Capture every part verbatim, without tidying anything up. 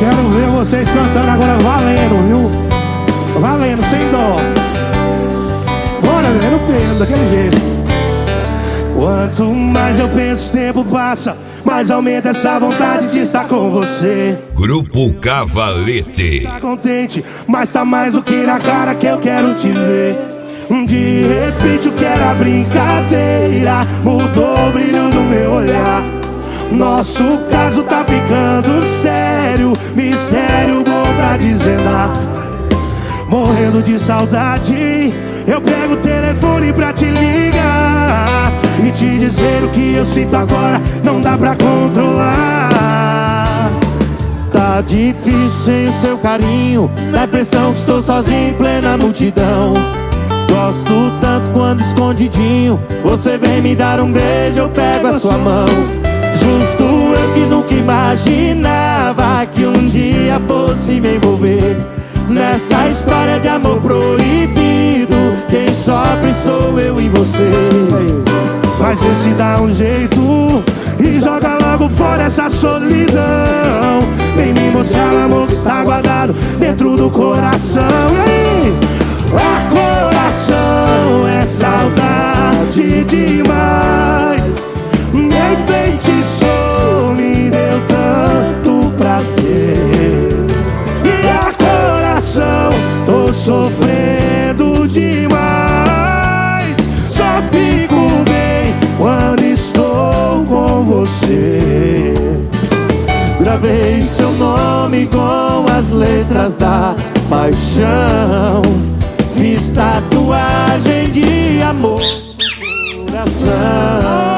Quero ver vocês cantando agora valendo, viu? Valendo, sem dó. Bora, velho, no peso, daquele jeito. Quanto mais eu penso, o tempo passa, mais aumenta essa vontade de estar com você. Grupo Cavalete. Tá contente, mas tá mais do que na cara que eu quero te ver. De repente o que era brincadeira mudou o brilho do meu olhar. Nosso caso tá ficando sério, mistério bom pra desvendar. Morrendo de saudade, eu pego o telefone pra te ligar e te dizer o que eu sinto agora não dá pra controlar. Tá difícil sem o seu carinho, dá impressão que estou sozinho em plena multidão. Gosto tanto quando escondidinho você vem me dar um beijo, eu pego a sua mão. Justo eu que nunca imaginava que um dia fosse me envolver nessa história de amor proibido. Quem sofre sou eu e você. Mas esse dá um jeito e joga logo fora essa solidão. Vem me mostrar o amor que está guardado dentro do coração. E aí? A coração é saudade demais. Me enfeitiçou, me deu tanto prazer. E a coração, tô sofrendo demais. Só fico bem quando estou com você. Gravei seu nome com as letras da paixão. Fiz tatuagem de amor no coração.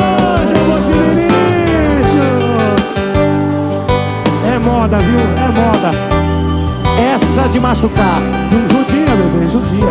É moda, viu? É moda. Essa de machucar. Judia, bebê, judia.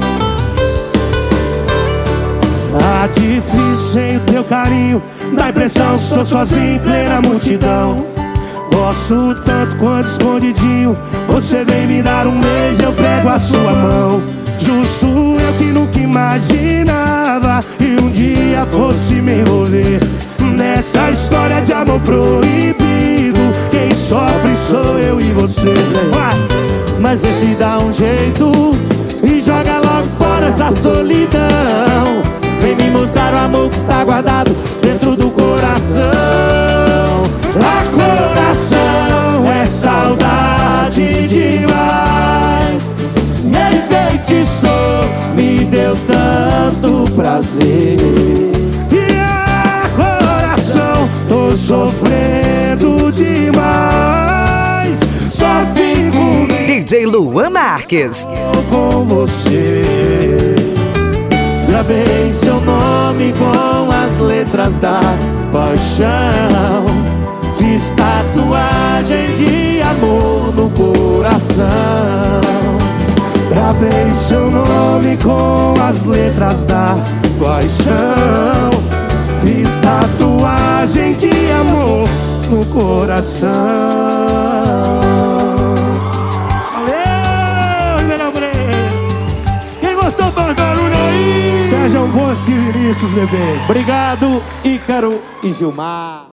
Tá difícil sem o teu carinho, dá impressão que estou sozinho em plena multidão. Gosto tanto quanto escondidinho você vem me dar um beijo, eu pego a sua mão. Justo eu que nunca imaginava e um dia fosse me envolver nessa história de amor proibido. Quem sofre sou eu e você. Mas esse dá um jeito e joga logo fora essa solidão. Vem me mostrar o amor que está guardado dentro do coração. A coração é saudade demais. Me enfeitiçou, me deu tanto prazer. E a coração, tô sofrendo demais. Só fico D J Luan Marques com você. Gravei seu nome com as letras da paixão. Fiz tatuagem de amor no coração. Gravei seu nome com as letras da paixão. Fiz tatuagem de amor no coração. Valeu, meu Breno. Quem gostou faz barulho aí. Sejam bons, Vinícius, bebê. Obrigado, Ícaro e Gilmar.